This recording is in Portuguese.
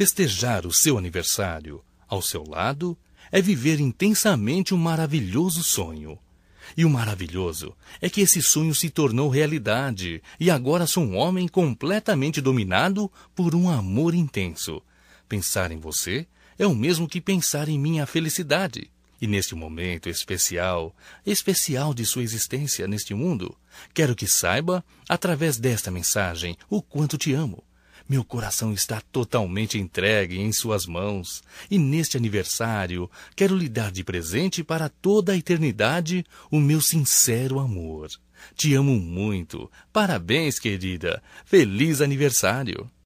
Festejar o seu aniversário ao seu lado é viver intensamente um maravilhoso sonho. E o maravilhoso é que esse sonho se tornou realidade e agora sou um homem completamente dominado por um amor intenso. Pensar em você é o mesmo que pensar em minha felicidade. E neste momento especial de sua existência neste mundo, quero que saiba, através desta mensagem, o quanto te amo. Meu coração está totalmente entregue em suas mãos, e neste aniversário quero lhe dar de presente para toda a eternidade o meu sincero amor. Te amo muito. Parabéns, querida. Feliz aniversário.